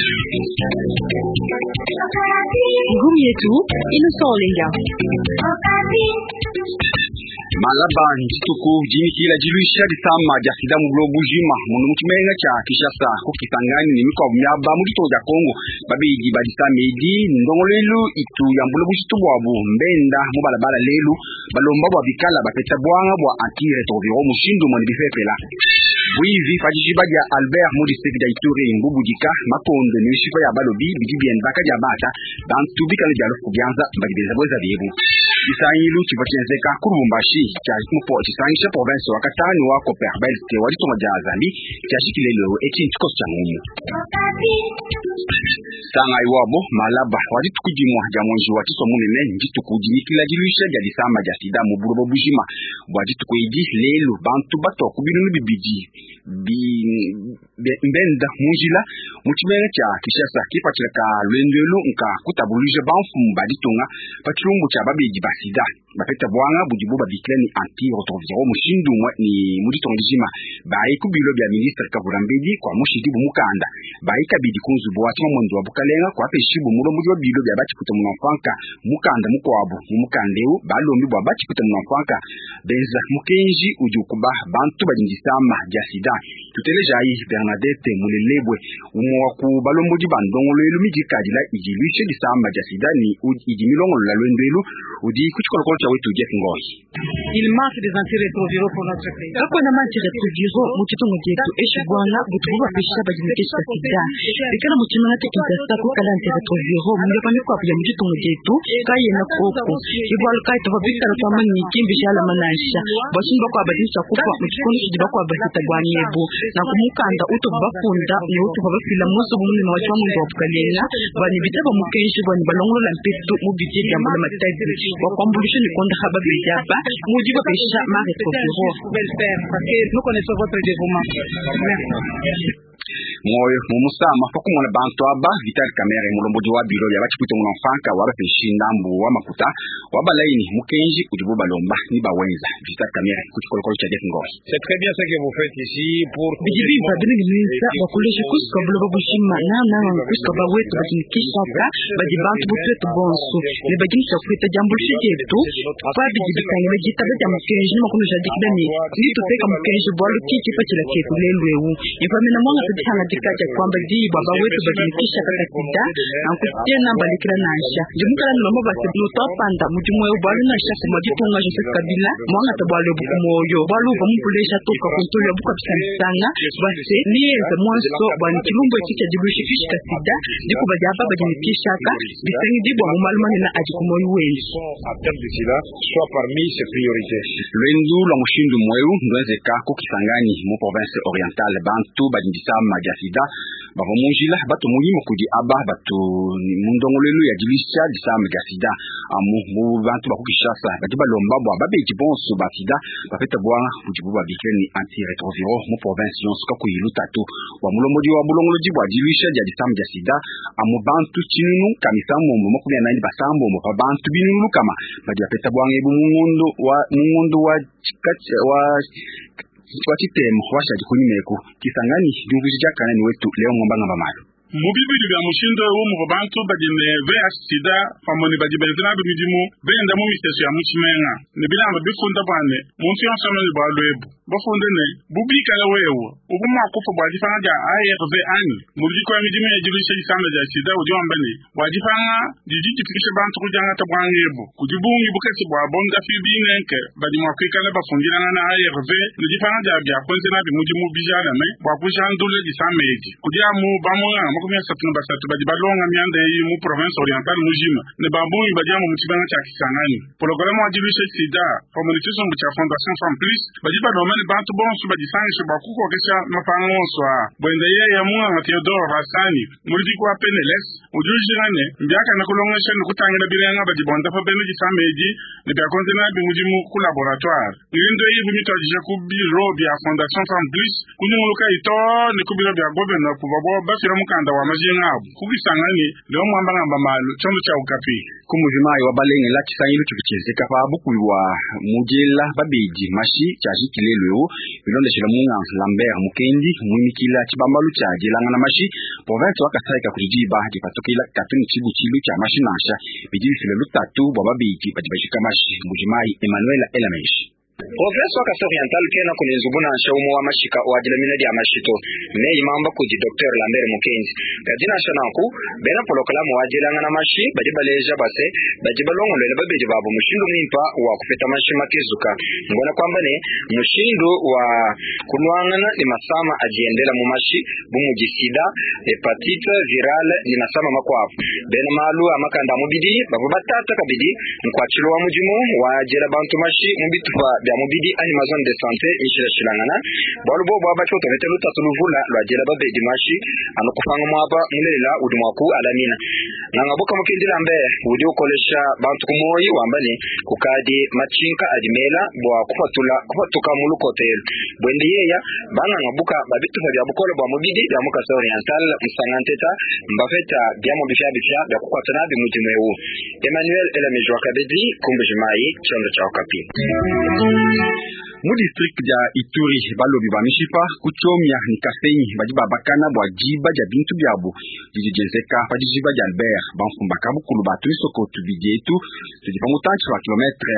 Ngumi yetu inasolenga Malaba nchituku jini kila jiluisha disama jasida mbulo bujima munu mchimenga cha Kishasa kukisangani ni miko myaba mulito ya Kongo babiji badisa medi ndongo lelu itu ya mbulo bujitu bwabu mbenda mubalabala lelu balomba bwa bikala bapeta bwanga bwa antire toviro mushindu mwani bifepela Bwivi fajijibadia Albert Modisek da Ituri mbubujika makondo ni shifa ya balobi bidibien baka ya bata bantubika ni dialogue kubianza mbagibeza boza biebu Isailu chibachenzeka kurumbashi cha mupo chisangisha province wa Katani wa Koperbel te walito majazambi cha shikilelo eti nchikosi cha mumu Sanga iwabo malaba waditu kujimwa ja mwenji watiso munene njitu kujimikila jiluisha ja disama ja sida muburobo bujima waditu kuidi lelu bantu bato kubinu bibidi mbenda munjila muchimene cha Kishasa kipachileka lwendelu nka kutabuluje banfu mbaditunga pachilumbu cha babiji basida bapeta bwanga bujibu babikleni anti-retroviro mushindu ni muditongijima bae kubilo bya ministre Kavurambedi kwa mushidibu mukanda bae kabidi kunzubu watu mwanzo wa bukalenga kwa peshibu mulo mujwa bilo bya bachi kuta munafanga mukanda mukwabu mukandeu balombi bwa bachi kuta munafanga benza mukenji ujukuba bantu bajindisama jasida tuteleja yi Bernadette mulelebwe umwa ku balomboji bandongo lelu mijikadila ijilishe disama jasida ni ijimilongo la lwendelu udi kuchikolo cha wetu Jeff Ngoi. Il manque des antirétroviraux pour notre pays. Kako na antirétroviraux muchitongo jetu eshibwana butububa pesha bajimikesha sida. Bikana muchimana tekintasa ko kala antirétroviraux mungapani kwa ya muchitongo jetu kaye na koko. Ibwal kai to bikana to amani kimbisha la manasha. Bashimba kwa badisa kufa muchikono chidiba kwa basita gwanyebo. Na kumukanda uto bafunda ni uto babafila muso bumuni na wachwa mungu wapukalenga. Bani bitaba mukenshi bani balongo la mpetu mubije jambala mataji. Wakwambulisha ni konda haba bijaba. Mujiba pesha ma rétroviraux. Nous connaissons votre dévouement. Merci. Moyo mumusama fakumona bantu aba Vital Kamere mulomboji wa biro ya bachikuta munafanga waba peshinda mbu wa makuta waba laini mukenji kujibu balomba ni bawenza Vital Kamere kuchikolokolo cha Jeff Ngoi. C'est très bien ce que vous faites ici pour bijibi badini minisa bakuleje kuska buloba bushima na kuska bawetu bajimikisha ka bajibantu butwetu bonso ni bajimisha kwita jambo shijetu kwa bijibi kanyele jita baja mukenji makunu jadikidani ni tuteka mukenji bwalu kiki pachila ketu lelwewu ifamina mwanga tujihanga dikaja kwamba jii baba wetu bajimikisha kata sida na kutena balikira nasha jimukala ni mambo basi nutopanda mujumwe ubwalu nasha kumajitunga Joseph Kabila mwanga tabwale bukumoyo bwalu bamupulesha toka kontroli ya buka bisanisanga basi niyeze mwanso bwani kilumbu ekicha jibushikisha sida diku bajaba bajimikisha ka bisangi dibwa mumalumani na ajikumoyo wengi soit parmi ses priorités. Lwendu la mushindu mweu ndweze kako kisangani mu province orientale bantu bajindisa majasida bavomujila batu muhimu kudi aba batu mundongolelu ya jilisha disa majasida amu bantu bakukishasa batiba lomba bwa babeji bonso basida bafeta bwanga kujibu babikleni anti-retroviro mu province yonsuka kuyiluta tu wa mulomboji wa bulongoloji bwa jilisha disa majasida amu bantu chinunu kamisambo mokuli ya nani basambo mwa bantu binunu kama badia peta bwanga ebu mungondo wa chikacha wa chitemo washa jikunyimeko kisangani ndungujijaka ni wetu leo ngombanga bamalu Mubibi bya mushindo mu bantu bajine VIH sida famoni bajibenzina bidimu benda mu miseso ya muchimenga ne bilamba bifunda bane muntu yansama ni balwebu bafunde ne bubika la wewo ubuma kufa bajifanga ja ARV ani mujiko midimu ya jilisha isanga ja sida ujomba ne bajifanga jijiti fikisha bantu kujanga tabwangebu kujibungi bukati bwa bonga fibine nke bajima kwikala bafungira na ARV nijifanga ja bya konzena bimujimu bijala me bwakujandule disameji kujamu bamoya kumya satuna basatu bajibalonga mianda yi mu province orientale mujima ne babunyi bajamu mutibanga cha Kisangani programu ajilisha sida communication mu cha fondation Femme Plus bajibalomani bantu bonso bajisangisha bakuko kesha mapangonso bwende ye ya mwanga Theodore Rasani muri kwa Peneles ujujirane mbyaka na kulongesha nukutangira birenga bajibonda fa bene jisameji ne bya konzena bi mujimu ku laboratoire ngindo yi bimito ajija ku biro bya fondation Femme Plus kunyumuka ito ne ku biro bya gouverneur ku babo basira mukanda wa majenga kubisangani leo mwamba ngamba malu chondo cha ukapi kumujimai wa balenge la kisanyilu chukichezeka pa bukulwa mujela babeji mashi chaji kilelo bilonde shilamunga Lambert Mukendi mwimikila chibambalu cha jelanga na mashi province wakasaika kujiba kipatokila katuni chibu chilu cha mashi nasha biji filelu tatu babeji batibashika mashi mujimai Emmanuel Elameshi Province wa Kasai Oriental kena kunizubuna shaumu wa mashika wa jilamina dia mashito me imamba kuji Dr. Lambert Mukendi kadina shanaku bena polokalamu wa jelanga na mashi bajibaleja base bajibalongo lele babeji babu mushindu mimpa wa kufeta mashi makizuka ngona kwamba ne mushindu wa kunwangana ni masama ajiendela mu mashi bumujisida hepatite virale ni masama makwafu bena malu amakanda mubidi babu batata kabidi mkwachilo wa mujimu wa jela bantu mashi mubitufa bya mubidi ani mazone de santé ishira shilangana balubo baba choto vetelu tatuluvula lwa jela babe dimashi anokufanga mwaba mulela udumwaku alamina nangaboka Mukendi Lambert udi ukolesha bantu kumoyi wambani kukadi machinka adimela bwa kupatuka muluko hotel bwendi yeya banga ngabuka babitu bya bukolo bwa mubidi bya Kasai Oriental msanganteta mbafeta bya mubisha bya kukwatana bi mujimeu Emmanuel Elamejo Kabedi kumbujimai chondo cha Okapi mu district ya Ituri balobi ba mishipa kuchomya ni Kasenyi bajiba bakana bwa jiba ja bintu byabo dijejezeka bajiba ja Albert banfumbaka bukulu batwiso ko tubijetu tujipangu tanchi wa kilometre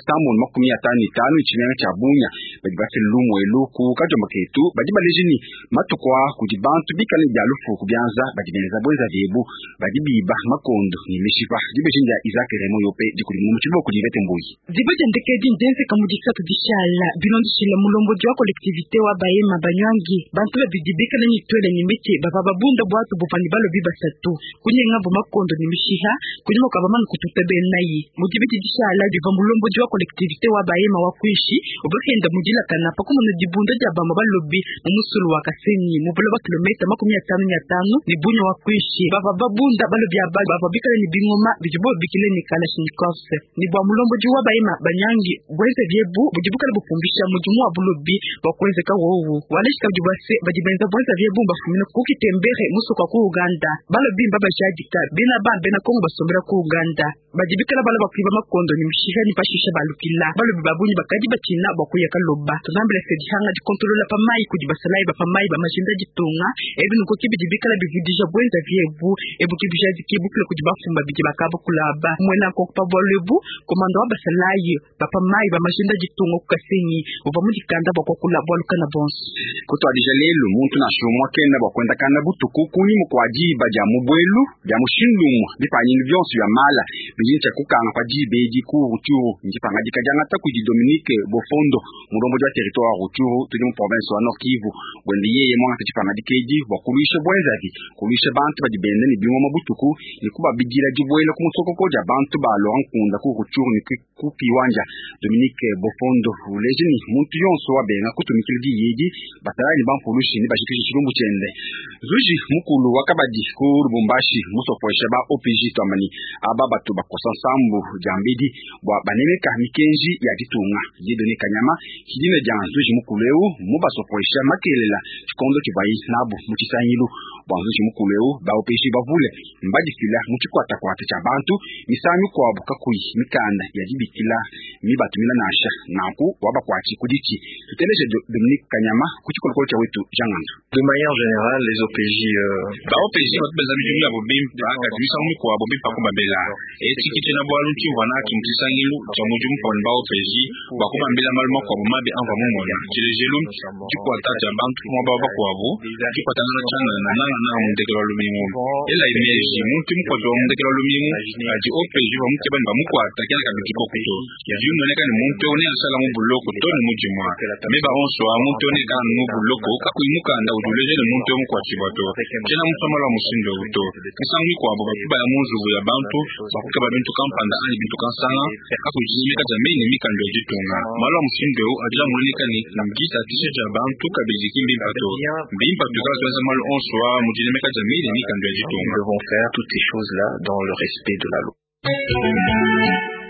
155 ichimenya cha Bunya bajiba lumu eluku kajomba ketu bajiba lejini matukwa kujibantu bikale bya lufu kubyanza bajibeneza bweza vyebu bajibiba makondo ni mishipa jibejinja Isaac Remo yope dikuli mu chibo kujivete mbuyi dibaje ndeke dinjense kamujisa tudishala bilondo shila mulombo jwa collectivité wa Bahema Banywangi bantu babidibika na nyitwele nyimiti baba babunda bwatu bufani balo bibasatu kunyenga bo makondo ni mishiha kunyuma kabamana kututebe nayi mujibiti dishala biva mulombo jwa collectivité wa Bahema wa kuishi obakenda mujila kana pakumo no dibunda ja bamba balobi musulu wa Kasenyi mubuloba kilomita 55 ni bunya wa kuishi baba babunda balobi baba bikale ni bingoma bijibo bikile ni Kalashnikov ni bwa mulombo jwa Bahema Banyangi bweze vyebu bujibuka bufumbisha mujumu wa bulobi bakwezeka wowo walishika bujibase bajibenza bweza vyebumba fumina kukitembere muso kwa ku Uganda balobi mbaba jadika bina bambe na Kongo basombera ku Uganda bajibikala balo bakwiba makondo ni mshiha ni pashisha balukila balobi babunyi bakadi bakina bakuya kaloba tunambele sedihanga di kontrola pamai kujibasalai bapamai bamajinda jitunga ebinu kukibijibikala bivudija bweza vyebu ebukibija zikibukile kujibafumba bijibakabo kulaba mwena kokpa bolebu komando wabasalai bapamai bamajinda jitunga Kasenyi uvamuji kanda bakokula bwaluka na bonso kutwa dijalelo muntu na shumwa kenda bakwenda kana butuku kuni mukwajiba ja mubwelu ja mushindumu bifanyini byonso ya mala bijincha kukanga kwa jibeji ku Rutshuru njipanga dikajanga ta ku Dominique Bofondo mulombo jwa territoire Rutshuru tuli mu province wa Nord Kivu bwendi yeye mwanga tchipanga dikeji bakulisha bwenzavi kulisha bantu badibende ni bimwa mabutuku ni kuba bigira jibwela ku musoko ko ja bantu ba Lorankunda ku Rutshuru ni ku kiwanja Dominique Bofondo ulejini muntu yonso wabenga kutumikira yedi batali bamfulushi ni bashikije chirumbu chende zuji mukulu wakabadi ku Lubumbashi musopoesha ba OPJ twamani aba batu bakosa sambu jambidi bwa banemeka mikenji ya ditunga yedone kanyama kidine jan zuji mukuleu mubasopoesha makelela chikondo kibai nabo muchisanyilu bwa zuji mukuleu ba OPJ bavule mbadi fila muchikwata kwata cha bantu misanyu kwa bukakui mikanda ya dibitila mibatumila nasha naku waba kwa chikudiki tuteleje Dominique Kanyama kuchikolo cha wetu jangandu de manière générale les OPJ ba OPJ batubeza bijumi abo bimpa kadisa mu kwa abo bimpa ko babela etikite na bwalu chimwana kimtisangilu cha mujumu pon ba OPJ bakuma mbila malmo kwa bumabe anva mumona chilejelu chiko ataja bantu mo baba kwa abo chiko tanana chana na mundekelo lumimu ela imeji muntu mko do mundekelo lumimu aji OPJ ba mukeba ba mukwa takela kabikiko kuto ya juno neka ni muntu one asala mu buloko to ni mujimwa meba onso amuntu one kan mu buloko ka kuimuka nda ujuleje ni muntu mukwa chibato chena mfamala musindo uto kisangi kwa abo bakuba ya munzu ya bantu bakukaba bintu kampanda ani bintu kansanga ka kujimika jameni mikando jitunga malo musindo adila munika ni namgita tishe ja bantu kabijiki mbimpato mbimpato ka zoza malo onso mujimika jameni mikando jitunga nous devons faire toutes ces choses là dans le respect de la loi.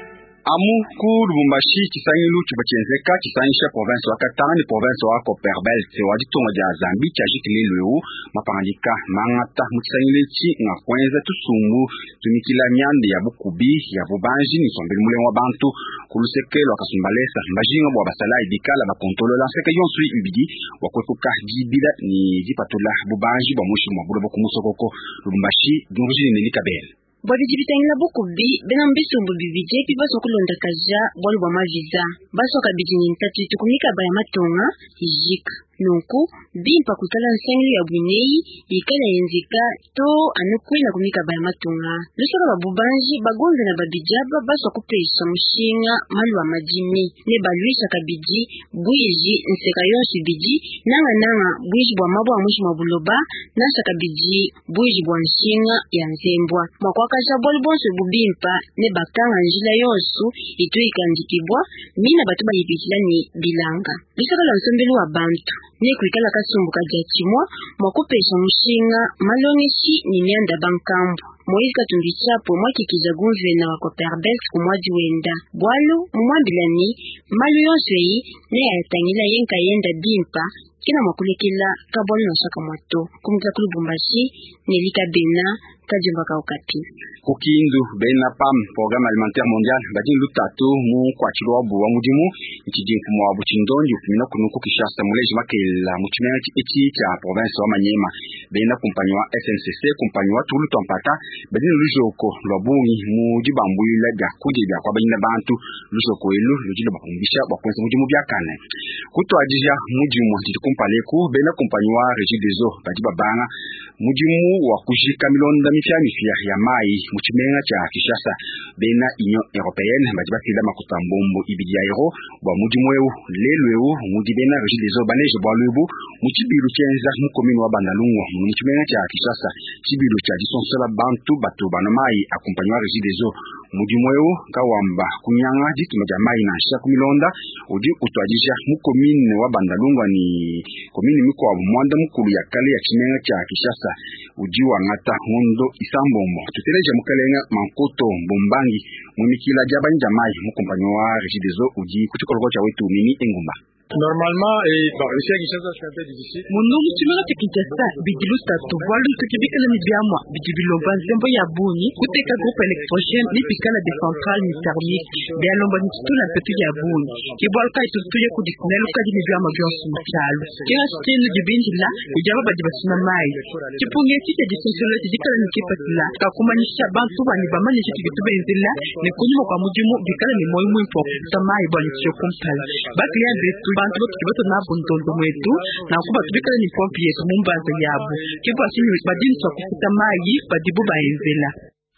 Amu ku Lubumbashi chisanyilu chibachenzeka chisanisha province wa Katanga ni province wa Copperbelt wa ditonga ja Zambi cha jikilelweu mapangika mangata mutsanyile chi nga kwenza tusumbu tumikila myande ya bukubi ya bubanji ni sombele mule wa bantu kulusekelo akasumbalesa mbajinga bwa basala ibikala bakontolola seka yonsu ibidi wakwekuka jibila ni jipatula bubanji bwa mushi mwabulo bokumusokoko Lubumbashi dunguji ni likabele Bwabijibitangila bukubi bena mbisumbu bibije pibaso kulonda kaja bwalu bwa maviza baso kabijini ntatu itukumika baya matonga ijika nunku bimpa kukala nsengli ya bwinei ikala yenzika to anukwina kumika baya matonga lusoka babubanji bagonze na babijaba baso kupesha mushinga malu wa majini ne baluisha kabiji bwiji nseka yonsi biji nanga bwiji bwa mabwa mushi mabuloba nasa kabiji bwiji bwa nshinga ya nzembwa makwakasha boli bonso bubimpa ne bakanga njila yonsu itu ikandikibwa mina batuba yipitila ni bilanga lusoka la nsombelu wa bantu ne kuikala kasumbu kaja chimwa mwakupesha mushinga malonishi ni mianda bankambu Moïse Katumbi Chapo mwakikiza guvena wa Copperbelt kumwaji wenda bwalu mwambilani malu yonsei ne ayatangila yenka yenda bimpa kina mwakulekela kabwali na shaka mwato kumika Lubumbashi Nelika Bena kajumba kaukati kukindu bena PAM programme alimentaire mondial badin lutatu mu kwa chilobu wa mudimu ikijinku mwa buchindonji kumina kunuku Kishasa muleji makela muchimena eti cha province wa Manyema bena kumpanyi wa SNCC kumpanyi wa Tulu Tompata badin lujoko lwabuni mujibambulila bya kujibya kwa banyina bantu lujoko elu lujilo bakumbisha bakwenza mudimu byakane kutwajija mudimu ndikumpaleku bena kumpanyi wa Régie des Eaux badibabanga mudimu wa kujika milonda mifya ya mai muchimenga cha Kishasa bena Union Européenne badibakila makutambombo ibidia ero bwa mudimweu lelweu mudibena Régie des Eaux baneje bwa lwebu muchibilu chenza mu commune wa Bandalungwa muchimenga cha Kishasa chibilu cha disonsola bantu batu banamai akompanywa Régie des Eaux mudimweu kawamba kunyanga dituma ja mai na shaku milonda udi utwajisha mu commune wa Bandalungwa ni commune mikwa mwanda mukulu ya kale ya chimenga cha Kishasa udi wa ngata hundo isambombo tuteleja mukalenga mankoto mbombangi mumikila jabani jamai mukompanywa wa Régie des Eaux udi kutikologo cha wetu mini engumba normalement ici à Kinshasa c'est un peu difficile munungu chimela cha Kinshasa bigilusta tubwalu tukibikala ni byamwa bigibilomba nzembo ya buni kuteka groupe électrogène ni bikala de centrale ni thermique byalomba ni tutula petu ya buni kibwalka itutuye kudikunelo kadi ni byamwa byonsu mchalo kina stile dibinjila ijaba badibasina mai chipunge chiche disosolo chikala ni kipatila kakumanisha bantu bani bamani chitu bitubenzila ni kunyuma kwa mudimu bikala ni moyo mwimpo samai bali chokumpala bakya betu bantu bokibato na bundondo mwetu na kuba tubikala ni pompi yetu mumbanza yabo kibwa sini badini kwa kufuta maji badibu baenzela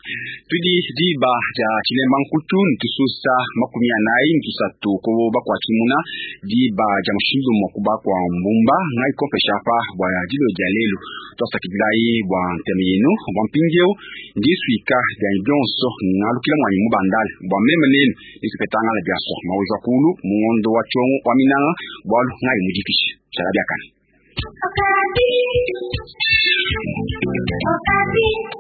tudi diba ja chilembankutu ntususa makumi anayi ntusatu ko bakwa kimuna diba ja mushindu mwakuba kwa mbumba ngai kopesha pa bwa jilo jalelo tosa kidai bwa ntemino bwa mpingeo ndisuika ja idonso ngalukila mwani mubandal bwa memelelo isipetanga la biaso mawezo kulu muondo wa chongo wa minanga bwa ngai mujikishi charabiakana Okati